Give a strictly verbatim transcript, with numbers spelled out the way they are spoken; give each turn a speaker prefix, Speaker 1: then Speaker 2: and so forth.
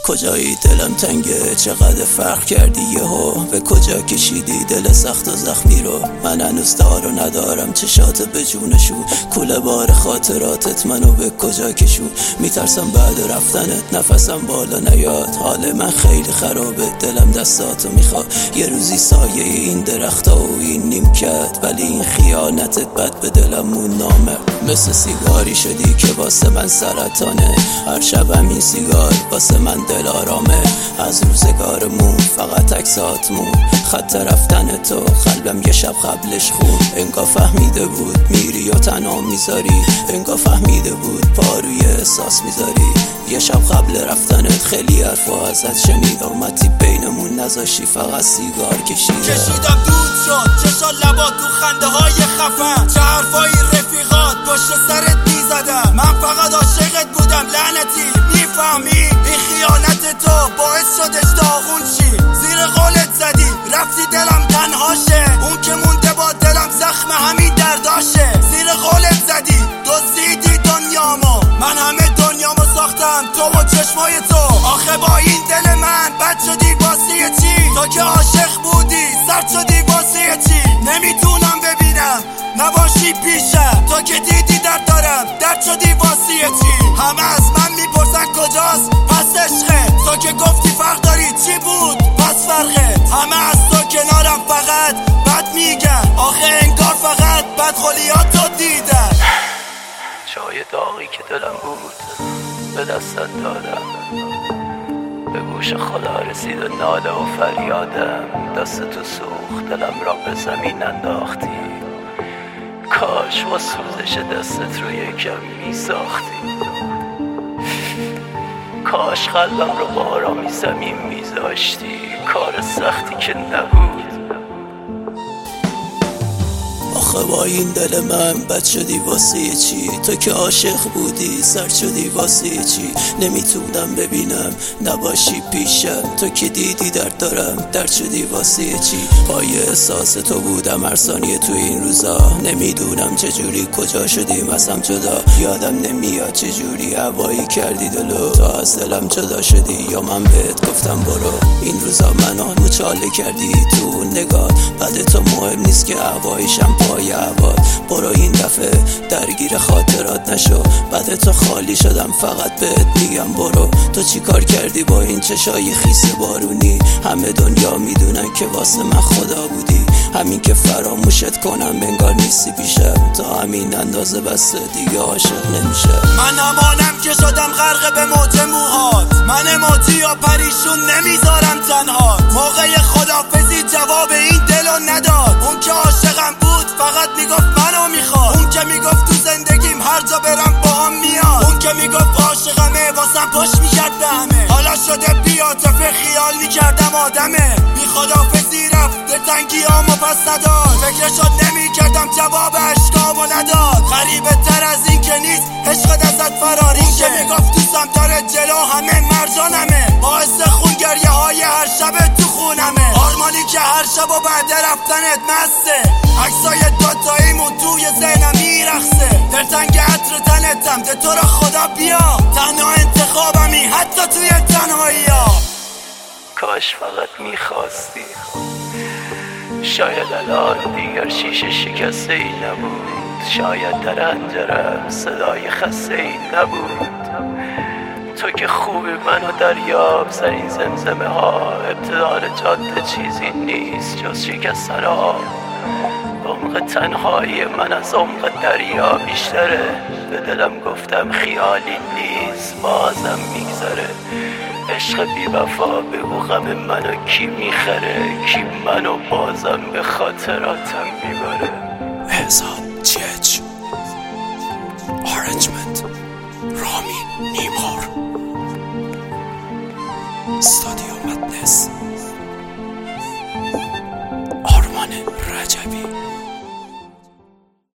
Speaker 1: کجایی دلم تنگه، چقدر فرق کردی یهو، به کجا کشیدی دل سخت و زخمی رو. من هنوز دار و ندارم چشات به جونشو، کوله بار خاطراتت منو به کجا کشو. میترسم بعد رفتنت نفسم بالا نیاد، حال من خیلی خرابه، دلم دستاتو میخواد. یه روزی سایه این درختا و این نیمکت، ولی این خیانتت بد به دلمون نامه. مثل سیگاری شدی که واسه من سرطانه، هر شبم این سیگار واسه من دل آرامه. از روزگارمون فقط عکساتمون، خط رفتن تو قلبم یه شب قبلش خون. انگار فهمیده بود میری و تنها میذاری، انگار فهمیده بود پاروی احساس میذاری. یه شب قبل رفتنت خیلی حرفا ازت شنید، اومدی بینمون نذاشی فقط سیگار کشیدم.
Speaker 2: کشیدم دود شد چشا لبا تو خنده های خفن، چه حرفای رفیقات پشت سرت میزدم. من فقط عاشقت بودم لعنتی، میفهمی این خیانت تو باعث شدش داغون چی. زیر قولت زدی رفتی دلم تنهاشه، اون که مونده با دلم زخم همین درداشه. زیر قولت زدی دزدیدی دنیامو، من همه دنیامو ساختم تو و چشمای تو. آخه با این دل من بد شدی واسه چی؟ تو که عاشق بودی سرد شدی واسه چی؟ نمیتونم ببینم نباشی پیشم، تو که دیدی درد دارم درد شدی واسه چی؟ همه از من میپرسن کجاست پس عشقت، تو که گفتی فرق داری چی بود پس فرقت؟ همه از تو کنارم فقط بد میگن، آخه انگار فقط بد خلیاتو دیدن.
Speaker 1: جای داغی که دلم بود به دستت دادم، به گوش خدا رسید و ناله و فریادم. دست تو سوخت دلم را به زمین انداختی، کاش با سوزش دستت رو یکم می ساختی. کاش قلبم رو با آرامی زمین می زاشتی، کار سختی که نبود. آخه با این دل من بد شدی واسه چی؟ تو که عاشق بودی سرد شدی واسه چی؟ نمیتونم ببینم نباشی پیشم، تو که دیدی درد دارم درد شدی واسه چی؟ پای احساس تو بودم هر ثانیه تو این روزا، نمیدونم چجوری کجا شدیم از هم جدا. یادم نمیاد چجوری هوایی کردی دلو، تو از دلم جدا شدی یا من بهت گفتم برو. این روزا منو مچاله کردی تو نگاه، بعد تو مهم نیست که هوایشم پای هوات. برو این دفعه درگیر خاطرات نشو، بعد تو خالی شدم فقط بهت میگم برو. تو چی کار کردی با این چشای خیس بارونی؟ همه دنیا میدونن که واسه من خدا بودی، همین که فراموشت کنم انگار نیستی پیشم. تا همین اندازه بسته دیگه عاشق نمیشه.
Speaker 2: من امانم که شدم غرق به موج موهات، من اموجی یا پریشون نمیذارم تنها. موقع خدافزی جواب این دلو نداد، اون که عاشقم بود فقط میگفت منو میخواد، اون که میگفت تو زندگیم هر جا برم با هم میاد، اون که میگفت عاشقمه واسم پشت میکرد به همه. حالا شده بیاتفه خیال میکردم آدمه، بی خدافزی رفته تنگیامو پس نداد. فکرشو نمیکردم جواب عشقامو نداد، غریبه تر از این که نیست عشقت ازت فراری. اون که میگفت دوستم داره جلو همه مرجانمه، باعث خون گریه های هر شب تو خونمه. آرمانی که هر شب و بعد رفتنت مسته، عکسای دوتاییمون توی ذهنم میرخصه. دلتنگ عطر تنتم ده تو را خدا بیا، تنها انتخابمی حتی توی تنهایی ها.
Speaker 1: کاش فقط میخواستی، شاید الان دیگر شیشه شکسته ای نبود، شاید در انجرم صدای خسته ای نبود. تو که خوبی منو دریاب سرین زمزمه ها، ابتدار جاده چیزی نیست جز شکستن ها. عمق تنهایی من از عمق دریا بیشتره، به دلم گفتم خیالی نیست بازم میگذره. عشق بی وفا بگو غم منو کی میخره، کی منو بازم به خاطراتم میبره.
Speaker 3: احسان چیچ آرنجمنت رامی